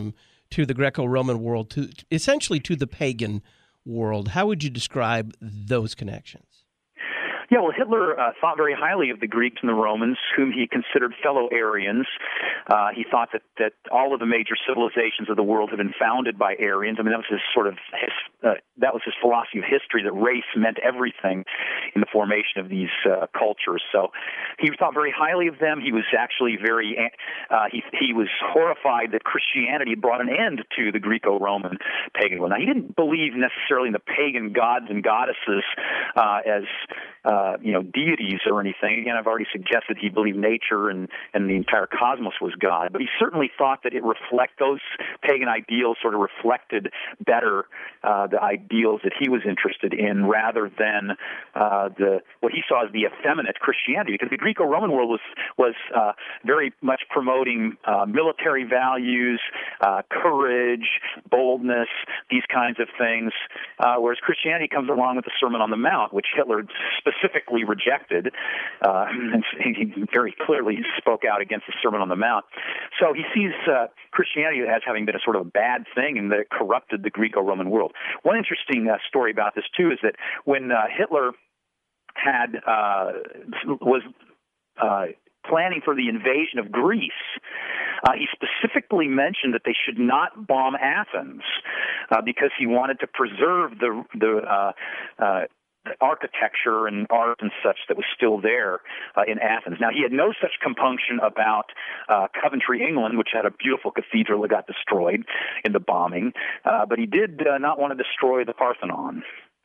to the Greco-Roman world, to essentially to the pagan world. How would you describe those connections? Yeah, well, Hitler uh, thought very highly of the Greeks and the Romans, whom he considered fellow Aryans. Uh, he thought that, that all of the major civilizations of the world had been founded by Aryans. I mean, that was his sort of his, uh, that was his philosophy of history, that race meant everything in the formation of these uh, cultures. So he thought very highly of them. He was actually very uh, he he was horrified that Christianity brought an end to the Greco-Roman pagan world. Now, he didn't believe necessarily in the pagan gods and goddesses uh, as uh, Uh, you know, deities or anything. Again, I've already suggested he believed nature and, and the entire cosmos was God, but he certainly thought that it reflect those pagan ideals sort of reflected better uh, the ideals that he was interested in rather than uh, the what he saw as the effeminate Christianity, because the Greco-Roman world was was uh, very much promoting uh, military values, uh, courage, boldness, these kinds of things, uh, whereas Christianity comes along with the Sermon on the Mount, which Hitler specifically specifically rejected, uh, and he very clearly spoke out against the Sermon on the Mount. So he sees uh, Christianity as having been a sort of a bad thing and that it corrupted the Greco-Roman world. One interesting uh, story about this, too, is that when uh, Hitler had uh, was uh, planning for the invasion of Greece, Uh, he specifically mentioned that they should not bomb Athens uh, because he wanted to preserve the the uh, uh, architecture and art and such that was still there uh, in Athens. Now, he had no such compunction about uh, Coventry, England, which had a beautiful cathedral that got destroyed in the bombing, uh, but he did uh, not want to destroy the Parthenon.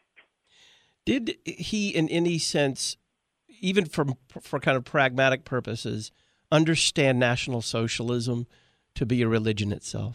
Did he, in any sense, even from for kind of pragmatic purposes, understand National Socialism to be a religion itself?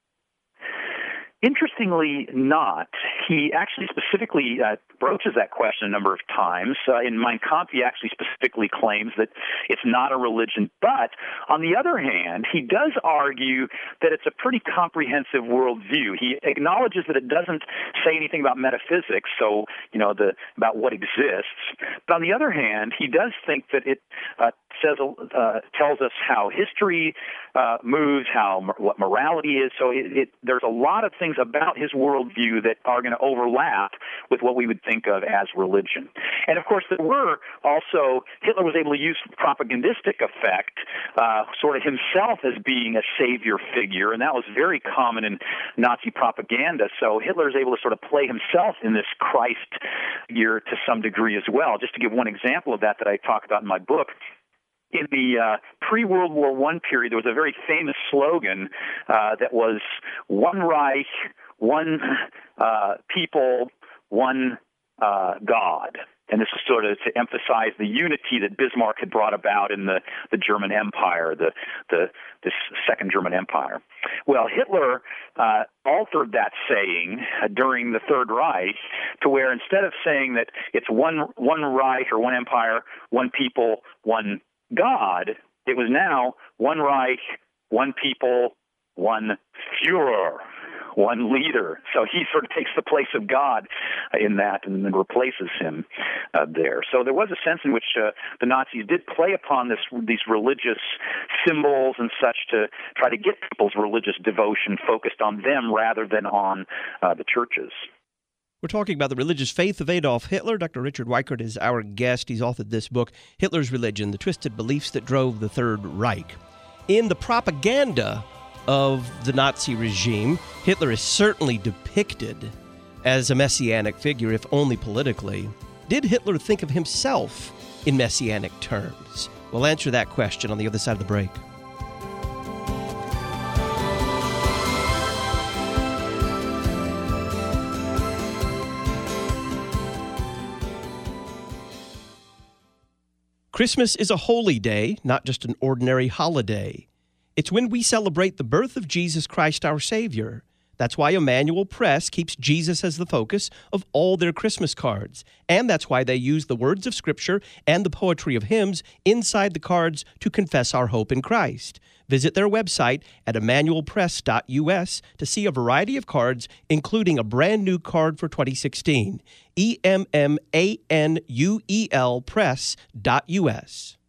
Interestingly not. He actually specifically uh, broaches that question a number of times. Uh, in Mein Kampf, he actually specifically claims that it's not a religion. But on the other hand, he does argue that it's a pretty comprehensive worldview. He acknowledges that it doesn't say anything about metaphysics, so, you know, the about what exists. But on the other hand, he does think that it uh, says uh, tells us how history uh, moves, how what morality is. So it, it, there's a lot of things about his worldview that are going to overlap with what we would think of as religion. And of course, there were also, Hitler was able to use propagandistic effect, uh, sort of himself as being a savior figure, and that was very common in Nazi propaganda. So Hitler is able to sort of play himself in this Christ figure to some degree as well. Just to give one example of that that I talk about in my book, in the uh, pre-World War One period, there was a very famous slogan uh, that was "One Reich, one uh, people, one uh, God." And this is sort of to emphasize the unity that Bismarck had brought about in the, the German Empire, the, the this Second German Empire. Well, Hitler uh, altered that saying uh, during the Third Reich to where instead of saying that it's one one Reich or one empire, one people, one God, it was now one Reich, one people, one Führer, one leader. So he sort of takes the place of God in that and then replaces him uh, there. So there was a sense in which uh, the Nazis did play upon this these religious symbols and such to try to get people's religious devotion focused on them rather than on uh, the churches. We're talking about the religious faith of Adolf Hitler. Doctor Richard Weichert is our guest. He's authored this book, Hitler's Religion, The Twisted Beliefs That Drove the Third Reich. In the propaganda of the Nazi regime, Hitler is certainly depicted as a messianic figure, if only politically. Did Hitler think of himself in messianic terms? We'll answer that question on the other side of the break. Christmas is a holy day, not just an ordinary holiday. It's when we celebrate the birth of Jesus Christ, our Savior. That's why Emmanuel Press keeps Jesus as the focus of all their Christmas cards. And that's why they use the words of Scripture and the poetry of hymns inside the cards to confess our hope in Christ. Visit their website at emmanuel press dot u s to see a variety of cards, including a brand new card for twenty sixteen. E M M A N U E L press dot U S.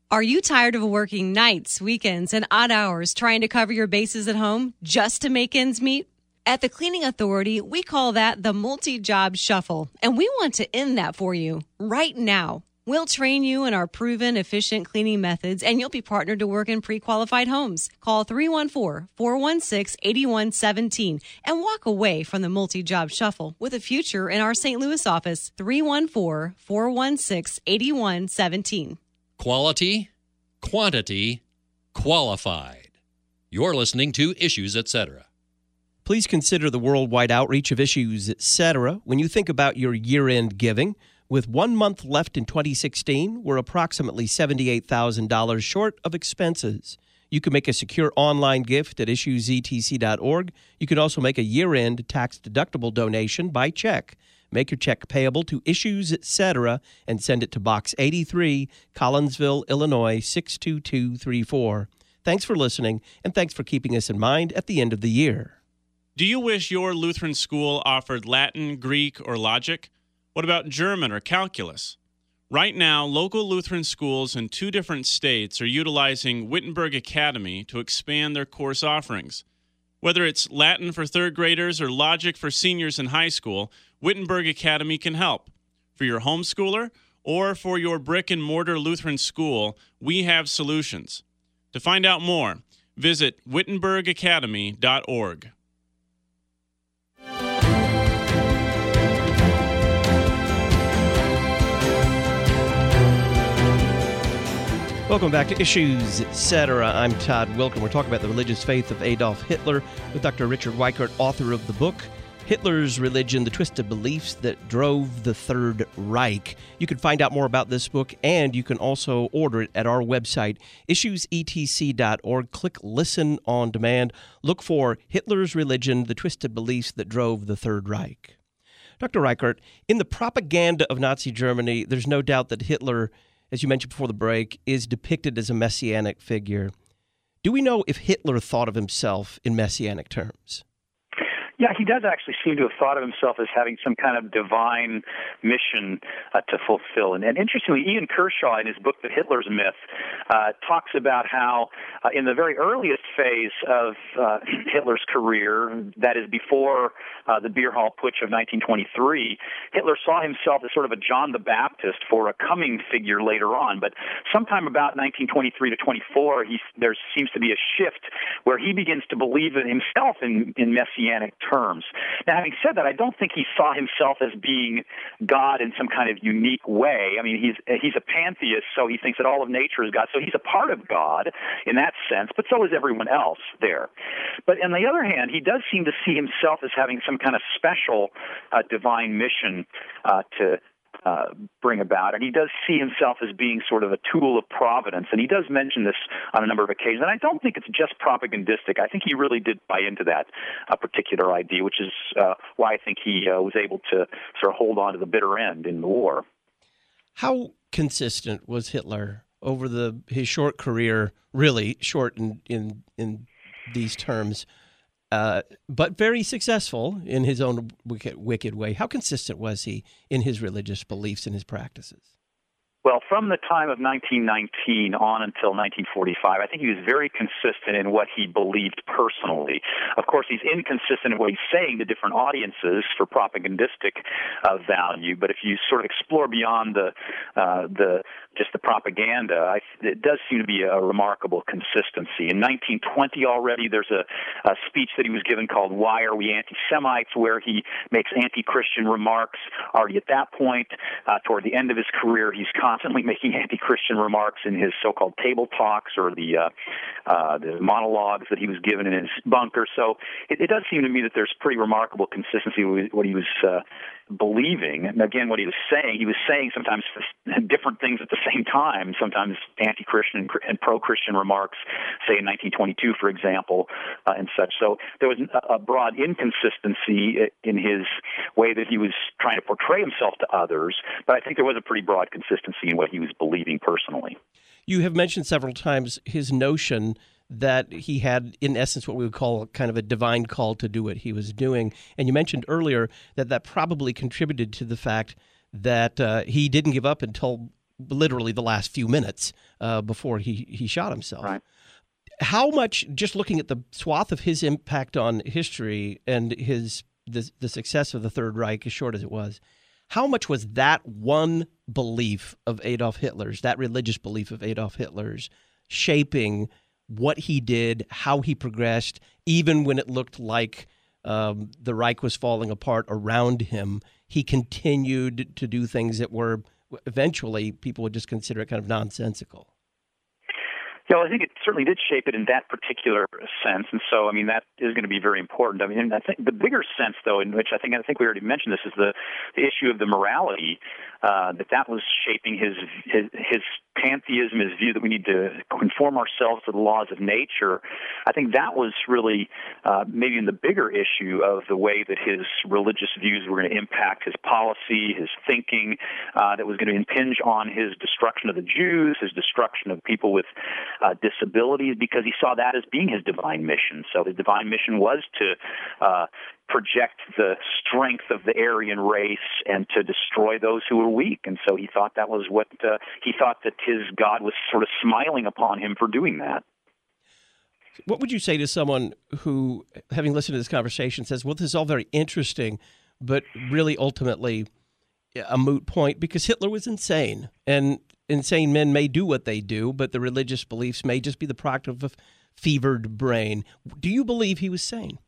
Are you tired of working nights, weekends, and odd hours trying to cover your bases at home just to make ends meet? At the Cleaning Authority, we call that the multi-job shuffle, and we want to end that for you right now. We'll train you in our proven, efficient cleaning methods, and you'll be partnered to work in pre-qualified homes. Call three one four, four one six, eight one one seven and walk away from the multi-job shuffle with a future in our Saint Louis office. three one four, four one six, eight one one seven. Quality, quantity, qualified. You're listening to Issues, et cetera. Please consider the worldwide outreach of Issues, et cetera when you think about your year-end giving. With one month left in twenty sixteen, we're approximately seventy-eight thousand dollars short of expenses. You can make a secure online gift at issues e t c dot org. You can also make a year-end tax-deductible donation by check. Make your check payable to Issues, et cetera, and send it to Box eighty-three, Collinsville, Illinois, six two two three four. Thanks for listening, and thanks for keeping us in mind at the end of the year. Do you wish your Lutheran school offered Latin, Greek, or logic? What about German or calculus? Right now, local Lutheran schools in two different states are utilizing Wittenberg Academy to expand their course offerings. Whether it's Latin for third graders or logic for seniors in high school, Wittenberg Academy can help. For your homeschooler or for your brick-and-mortar Lutheran school, we have solutions. To find out more, visit wittenberg academy dot org. Welcome back to Issues, et cetera. I'm Todd Wilken. We're talking about the religious faith of Adolf Hitler with Doctor Richard Weikart, author of the book, Hitler's Religion, The Twisted Beliefs That Drove the Third Reich. You can find out more about this book, and you can also order it at our website, issues e t c dot org. Click Listen on Demand. Look for Hitler's Religion, The Twisted Beliefs That Drove the Third Reich. Doctor Weikart, in the propaganda of Nazi Germany, there's no doubt that Hitler, as you mentioned before the break, is depicted as a messianic figure. Do we know if Hitler thought of himself in messianic terms? Yeah, he does actually seem to have thought of himself as having some kind of divine mission uh, to fulfill. And, and interestingly, Ian Kershaw, in his book, The Hitler's Myth, uh, talks about how uh, in the very earliest phase of uh, Hitler's career, that is before uh, the Beer Hall Putsch of nineteen twenty-three, Hitler saw himself as sort of a John the Baptist for a coming figure later on. But sometime about nineteen twenty-three to twenty-four, he, there seems to be a shift where he begins to believe in himself in, in messianic terms. Now, having said that, I don't think he saw himself as being God in some kind of unique way. I mean, he's he's a pantheist, so he thinks that all of nature is God. So he's a part of God in that sense, but so is everyone else there. But on the other hand, he does seem to see himself as having some kind of special uh, divine mission uh, to Uh, bring about, and he does see himself as being sort of a tool of providence, and he does mention this on a number of occasions, and I don't think it's just propagandistic. I think he really did buy into that uh, particular idea, which is uh, why I think he uh, was able to sort of hold on to the bitter end in the war. How consistent was Hitler over the his short career, really short in, in, in these terms, Uh, but very successful in his own wicked, wicked way? How consistent was he in his religious beliefs and his practices? Well, from the time of nineteen nineteen on until nineteen forty-five, I think he was very consistent in what he believed personally. Of course, he's inconsistent in what he's saying to different audiences for propagandistic uh, value. But if you sort of explore beyond the uh, the just the propaganda, I, it does seem to be a remarkable consistency. In nineteen twenty already, there's a, a speech that he was given called "Why Are We Anti-Semites?" where he makes anti-Christian remarks. Already at that point, uh, toward the end of his career, he's constantly making anti-Christian remarks in his so-called table talks or the uh, uh, the monologues that he was given in his bunker. So it, it does seem to me that there's pretty remarkable consistency with what he was uh, believing. And again, what he was saying, he was saying sometimes different things at the same time, sometimes anti-Christian and pro-Christian remarks, say in nineteen twenty-two, for example, uh, and such. So there was a broad inconsistency in his way that he was trying to portray himself to others, but I think there was a pretty broad consistency in what he was believing personally. You have mentioned several times his notion that he had, in essence, what we would call kind of a divine call to do what he was doing. And you mentioned earlier that that probably contributed to the fact that uh, he didn't give up until literally the last few minutes uh, before he, he shot himself. Right. How much, just looking at the swath of his impact on history and his the, the success of the Third Reich, as short as it was, how much was that one belief of Adolf Hitler's, that religious belief of Adolf Hitler's, shaping what he did, how he progressed, even when it looked like um, the Reich was falling apart around him, he continued to do things that were eventually people would just consider it kind of nonsensical. Yeah, well, I think it certainly did shape it in that particular sense, and so I mean that is going to be very important. I mean, I think the bigger sense, though, in which I think I think we already mentioned this, is the, the issue of the morality uh, that that was shaping his, his his pantheism, his view that we need to conform ourselves to the laws of nature. I think that was really uh, maybe in the bigger issue of the way that his religious views were going to impact his policy, his thinking, uh, that was going to impinge on his destruction of the Jews, his destruction of people with Uh, disabilities, because he saw that as being his divine mission. So his divine mission was to uh, project the strength of the Aryan race and to destroy those who were weak. And so he thought that was what uh, he thought that his God was sort of smiling upon him for doing that. What would you say to someone who, having listened to this conversation, says, well, this is all very interesting, but really ultimately a moot point because Hitler was insane, and insane men may do what they do, but the religious beliefs may just be the product of a fevered brain. Do you believe he was sane?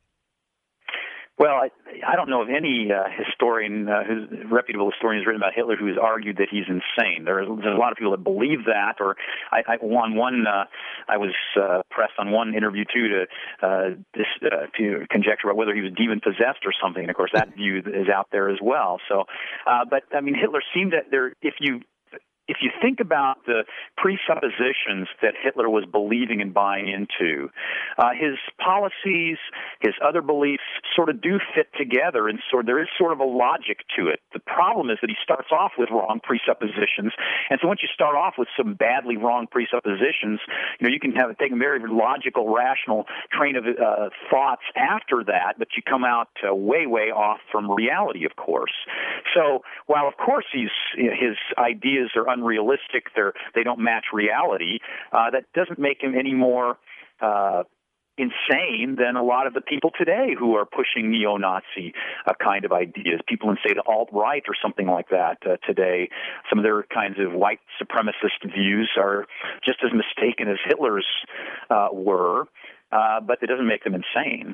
Well, I, I don't know of any uh, historian, uh, who's reputable historian, who's written about Hitler who has argued that he's insane. There are, there's a lot of people that believe that, or I, I on one, uh, I was uh, pressed on one interview too to uh, this, uh, to conjecture about whether he was demon possessed or something. And of course, that view is out there as well. So, uh, but I mean, Hitler seemed that there, if you. If you think about the presuppositions that Hitler was believing and buying into, uh, his policies, his other beliefs sort of do fit together, and sort there is sort of a logic to it. The problem is that he starts off with wrong presuppositions, and so once you start off with some badly wrong presuppositions, you know you can have take a very logical, rational train of uh, thoughts after that, but you come out uh, way, way off from reality, of course. So while of course he's you know, his ideas are unrealistic, they're, they don't match reality, uh, that doesn't make him any more uh, insane than a lot of the people today who are pushing neo-Nazi uh, kind of ideas. People in, say, the alt-right or something like that uh, today, some of their kinds of white supremacist views are just as mistaken as Hitler's uh, were, uh, but it doesn't make them insane.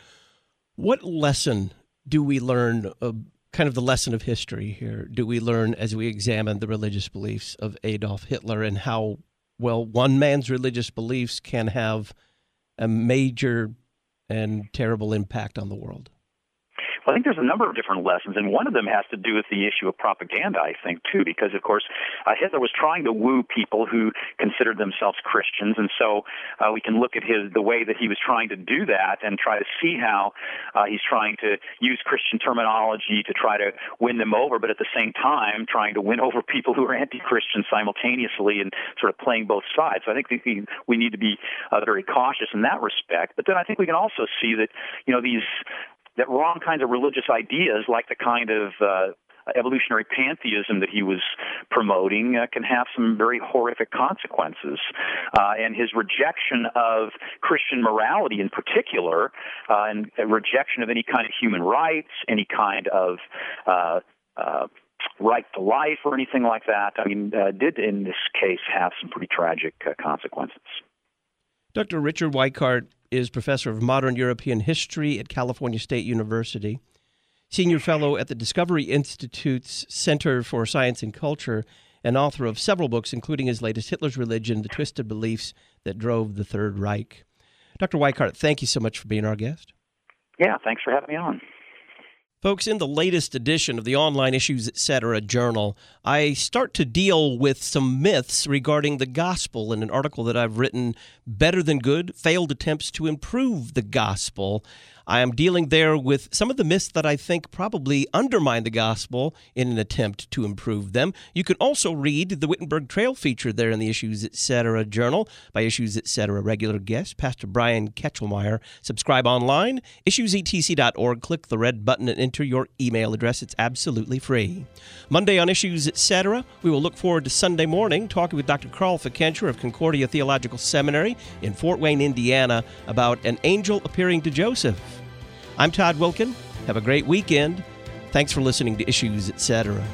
What lesson do we learn of kind of the lesson of history here do we learn as we examine the religious beliefs of Adolf Hitler and how, well, one man's religious beliefs can have a major and terrible impact on the world? Well, I think there's a number of different lessons, and one of them has to do with the issue of propaganda, I think, too, because, of course, uh, Hitler was trying to woo people who considered themselves Christians, and so uh, we can look at his the way that he was trying to do that and try to see how uh, he's trying to use Christian terminology to try to win them over, but at the same time trying to win over people who are anti-Christian simultaneously and sort of playing both sides. So I think we, we need to be uh, very cautious in that respect. But then I think we can also see that, you know, these that wrong kinds of religious ideas, like the kind of uh, evolutionary pantheism that he was promoting, uh, can have some very horrific consequences. Uh, and his rejection of Christian morality in particular, uh, and a rejection of any kind of human rights, any kind of uh, uh, right to life or anything like that, I mean, uh, did in this case have some pretty tragic uh, consequences. Doctor Richard Weikart is professor of modern European history at California State University, senior fellow at the Discovery Institute's Center for Science and Culture, and author of several books, including his latest, Hitler's Religion, The Twisted Beliefs That Drove the Third Reich. Doctor Weikart, thank you so much for being our guest. Yeah, thanks for having me on. Folks, in the latest edition of the Online Issues Etc. journal, I start to deal with some myths regarding the gospel in an article that I've written, Better Than Good, Failed Attempts to Improve the Gospel. I am dealing there with some of the myths that I think probably undermine the gospel in an attempt to improve them. You can also read the Wittenberg Trail feature there in the Issues Etc. Journal by Issues Etc. regular guest, Pastor Brian Ketchelmeyer. Subscribe online, issues e t c dot org. Click the red button and enter your email address. It's absolutely free. Monday on Issues Etc., we will look forward to Sunday morning talking with Doctor Carl Fikentra of Concordia Theological Seminary in Fort Wayne, Indiana, about an angel appearing to Joseph. I'm Todd Wilkin. Have a great weekend. Thanks for listening to Issues Etc.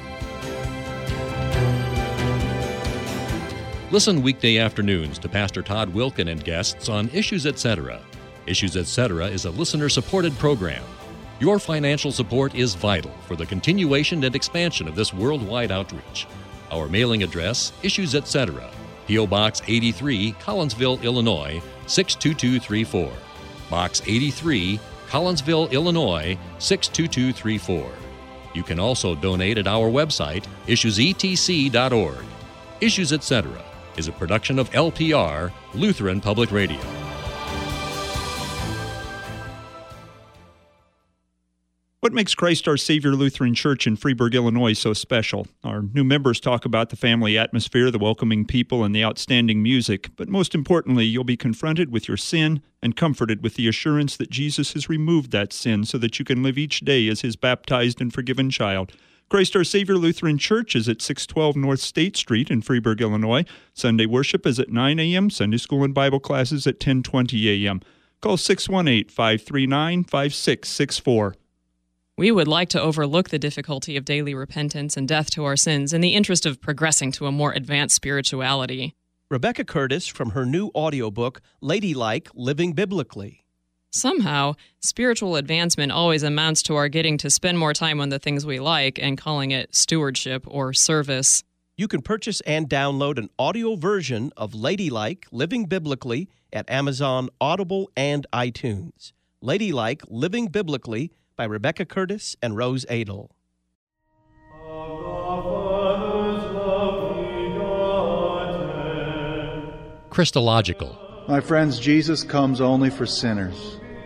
Listen weekday afternoons to Pastor Todd Wilkin and guests on Issues Etc. Issues Etc. is a listener-supported program. Your financial support is vital for the continuation and expansion of this worldwide outreach. Our mailing address, Issues Etc., P O. Box eighty-three, Collinsville, Illinois, six two two three four. Box eighty-three, Collinsville, Illinois, six two two three four. You can also donate at our website, issues e t c dot org. Issues Etc. is a production of L P R, Lutheran Public Radio. What makes Christ Our Savior Lutheran Church in Freeburg, Illinois so special? Our new members talk about the family atmosphere, the welcoming people, and the outstanding music. But most importantly, you'll be confronted with your sin and comforted with the assurance that Jesus has removed that sin so that you can live each day as His baptized and forgiven child. Christ Our Savior Lutheran Church is at six twelve North State Street in Freeburg, Illinois. Sunday worship is at nine a.m., Sunday school and Bible classes at ten twenty a.m. Call six one eight, five three nine, five six six four. We would like to overlook the difficulty of daily repentance and death to our sins in the interest of progressing to a more advanced spirituality. Rebecca Curtis from her new audiobook, Ladylike, Living Biblically. Somehow, spiritual advancement always amounts to our getting to spend more time on the things we like and calling it stewardship or service. You can purchase and download an audio version of Ladylike, Living Biblically at Amazon, Audible, and iTunes. Ladylike, Living Biblically by Rebecca Curtis and Rose Adel. Christological. My friends, Jesus comes only for sinners.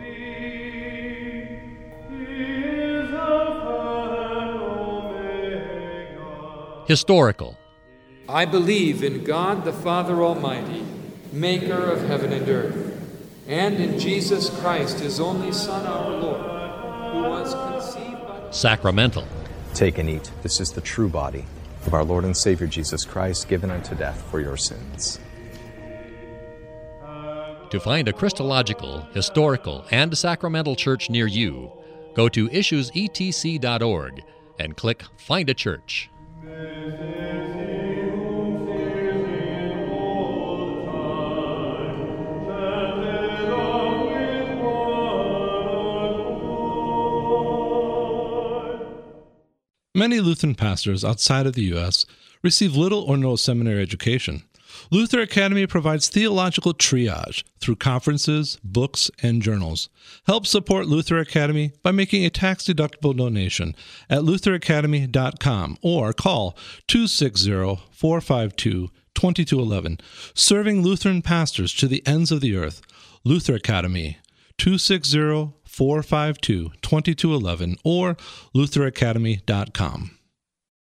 Historical. I believe in God the Father Almighty, maker of heaven and earth, and in Jesus Christ, His only Son, our Lord, who was conceived by... Sacramental. Take and eat. This is the true body of our Lord and Savior Jesus Christ, given unto death for your sins. To find a Christological, historical, and sacramental church near you, go to issues e t c dot org and click Find a Church. Many Lutheran pastors outside of the U S receive little or no seminary education. Luther Academy provides theological triage through conferences, books, and journals. Help support Luther Academy by making a tax-deductible donation at luther academy dot com or call two six zero, four five two, two two one one. Serving Lutheran pastors to the ends of the earth. Luther Academy, two six zero, four five two, two two one one or luther academy dot com.